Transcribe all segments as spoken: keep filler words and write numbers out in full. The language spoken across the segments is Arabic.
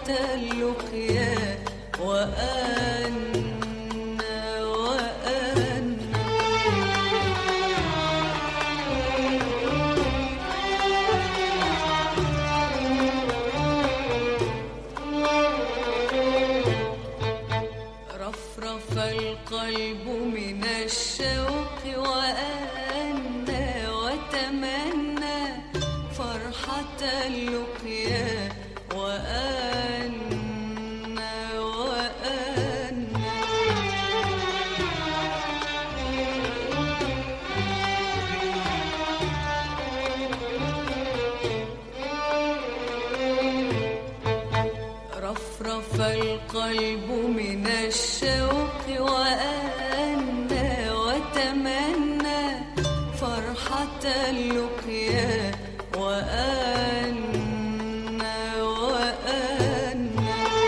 اللقيا وأنا وأنا رفرف القلب من الشوق وأنا وتمنى فرحة اللقيا وأنا وأنا رفرف القلب من الشوق وأنا وتمنى فرحة اللقيا وأنا وأنا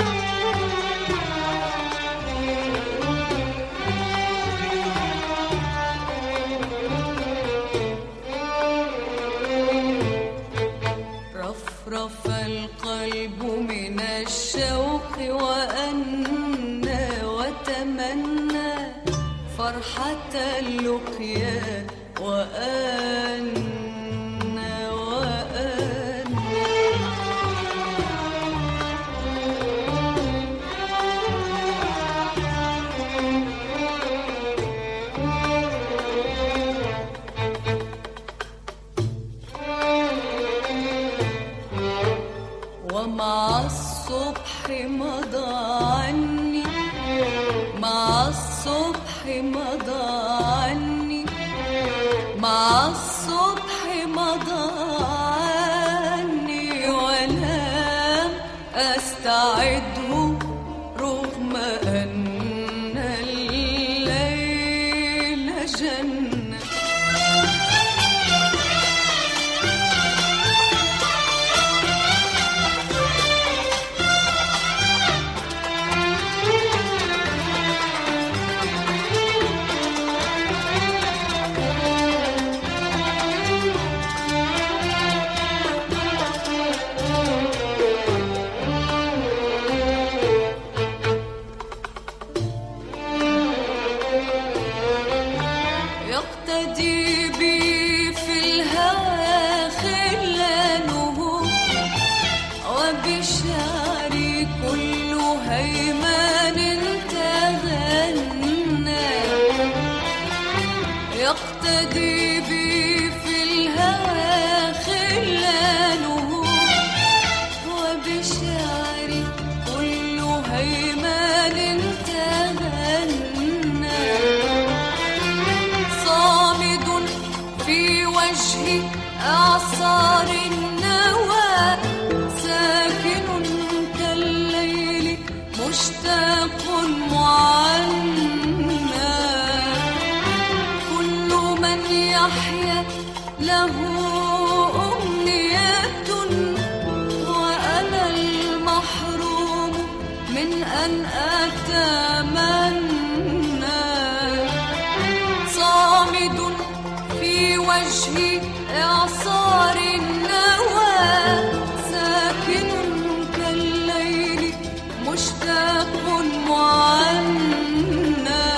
رفرف القلب من الشوق وأنا وتمنى فرحة اللقيا وأنا وأنا ومع الصبح مضى عني مع الصبح مضى عني مع الصبح مضى عني ولم أستعده رغم أن الليل جنة يقتدي بي في الهوى خلانه وبشعري كل هيمان تغنى يقتدي بي في الهوى خلانه وبشعري كل هيمان تغنى صامد في وجهي أعصار النوى ساكن كالليل مشتاق معنى كل من يحيا له أمنية وأنا المحروم من أن أتمنى صامد في وجهي إعصار النوى ساكن كالليل مشتاق معنى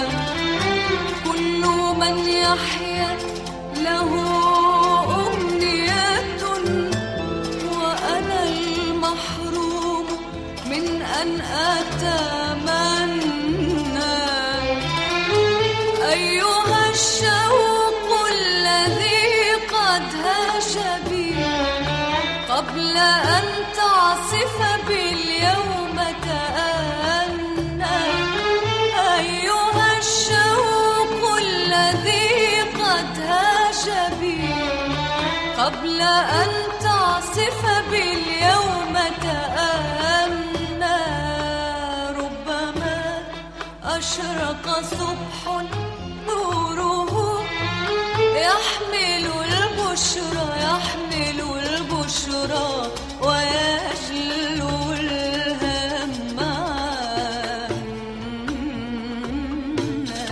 كل من يحيا له أمنية وأنا المحروم من أن أتمنى أيها الشوق الذي قد هاج بي قبل أن تعصف باليوم تأنى أيها الشوق الذي قد هاج بي قبل أن تعصف باليوم تأنى ربما أشرق صبح نوره يحمل البشرى يحمل البشرى ويجلو الهم عنا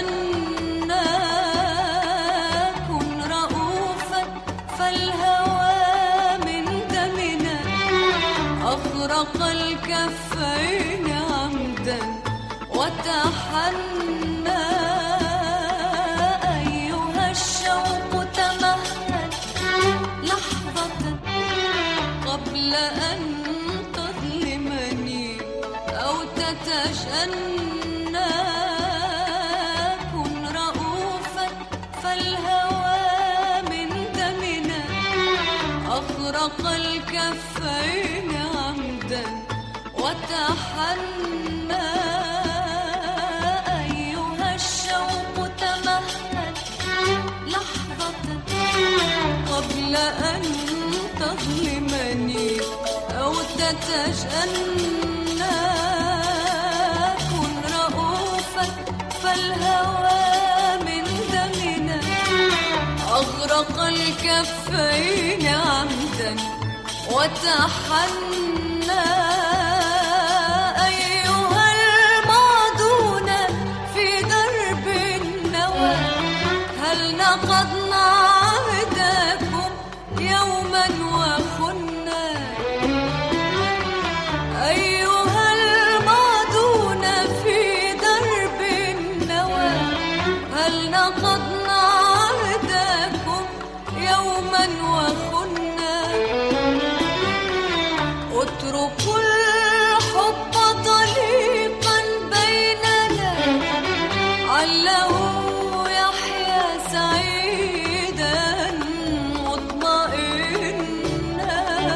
تتشأنى كن رؤوفا فالهوى من دمنا أغرق الكفين عمدا وتحنى أيها الشوق تمهل لحظة قبل أن تظلمني أو تتجنى كن رؤوفا فالهوى من دمنا أغرق الكفين عمدا وتحنى أيها الشوق تمهل لحظة قبل أن تظلمني أو تتجنى كن رؤوفا فالهوى من دمنا أغرق الكفين عمدا وتحنى أيها المعدون في درب النوى هل نقضنا عهدكم يوما وخنا أيها المعدون في درب النوى هل نقضنا عهدكم يوما وخنا اتركوا الحب طليقا بيننا عله يحيا سعيدا مطمئنا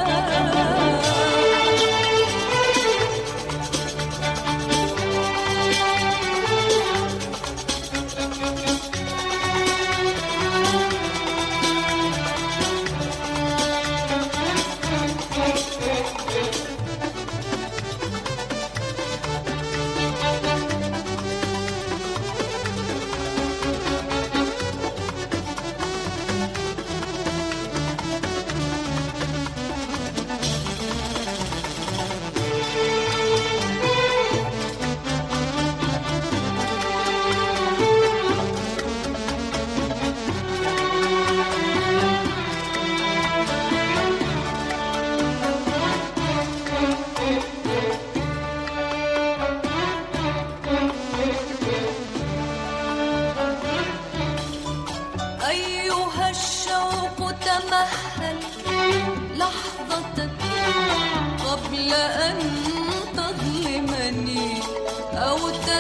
أيها الشوق تمهل لحظة قبل أن تظلمني أو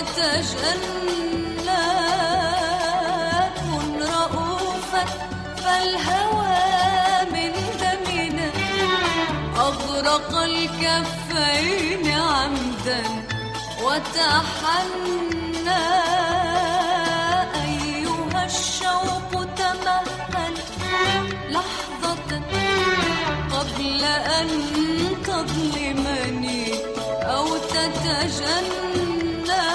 تتجنى كن رؤوفا فالهوى من دمنا أغرق الكفين عمدا وتحنى أيها الشوق تمهل لحظة قبل أن تظلمني أو تتجنى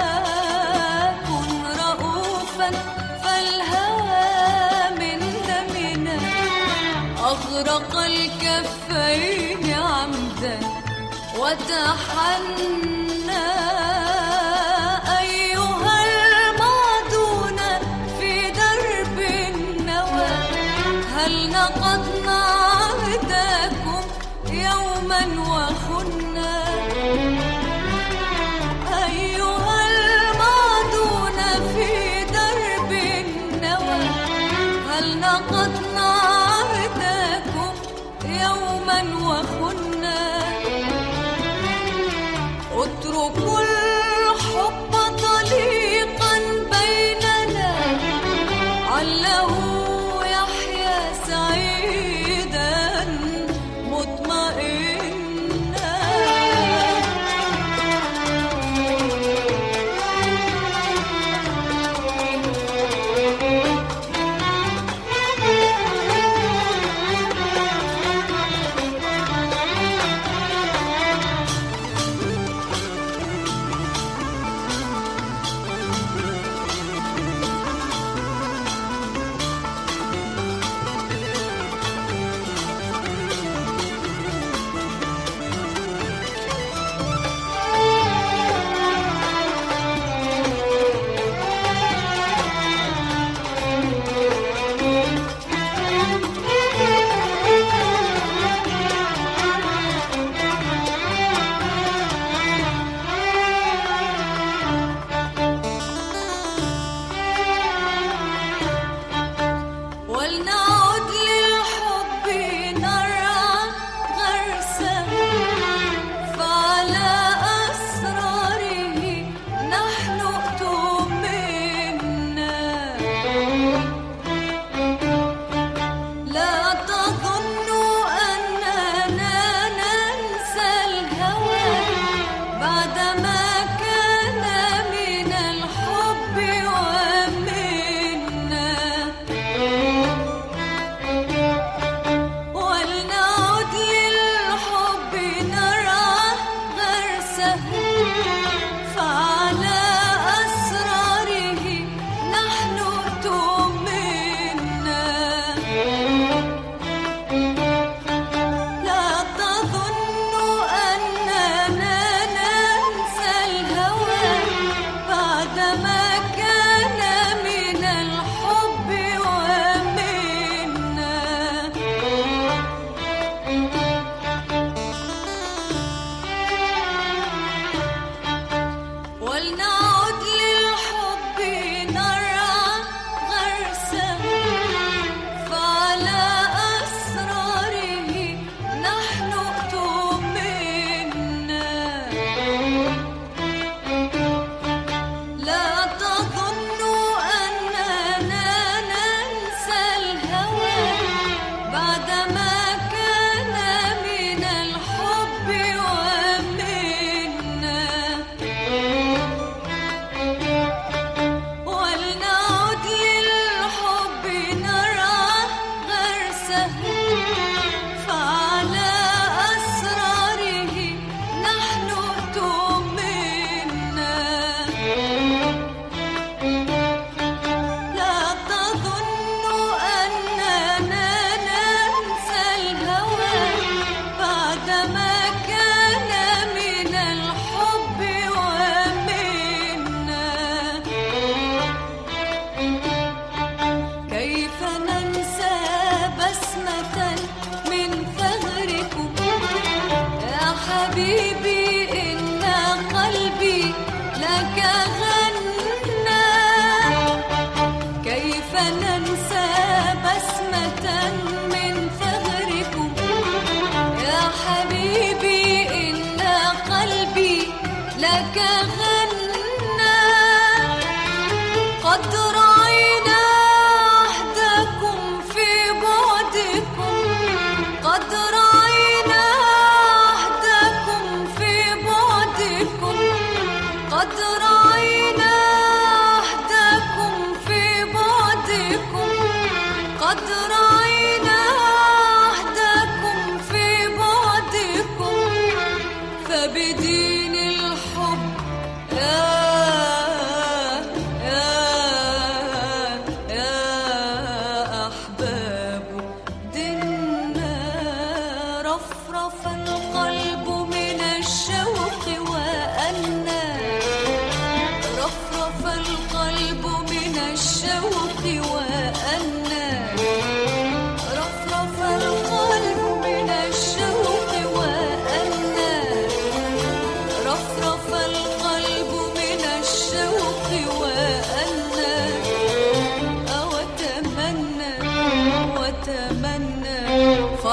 كن رؤوفا فالهوى من دمنا أغرق الكفين عمدا وتحنى أيها المعدون في درب النوى هل نقضنا عهدكم يوما وخنا أيها المعدون في درب النوى هل نقضنا عهدكم يوما وخنا اتركوا الحب طليقا بيننا عله يحيا سعيدا مطمئنا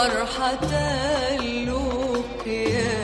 فرحة اللقيا.